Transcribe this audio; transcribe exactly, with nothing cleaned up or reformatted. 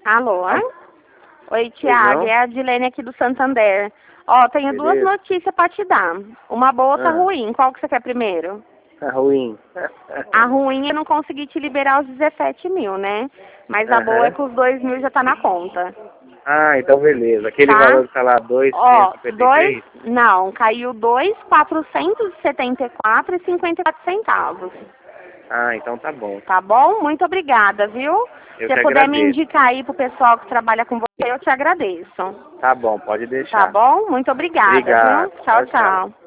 Alô? Ah, Oi, pois Tiago, não? é a Dilene aqui do Santander. Ó, tenho duas Beleza. notícias pra te dar. Uma boa, outra Ah, ruim. Qual que você quer primeiro? tá ruim. A ruim é não conseguir te liberar os dezessete mil, né? Mas a boa é Aham. que os dois mil já tá na conta, Ah, então beleza. Aquele tá? valor que tá lá, dois cento Ó, e cinquenta e dois, três? não, caiu dois, quatrocentos e setenta e quatro e cinquenta e quatro centavos. Ah, então tá bom. Tá bom? Muito obrigada, viu? Se Eu você que puder me agradeço. indicar aí pro pessoal que trabalha com você, eu te agradeço. Tá bom, pode Tá deixar. bom? Muito obrigada, viu? Obrigado. Tchau, Tchau, tchau. tchau.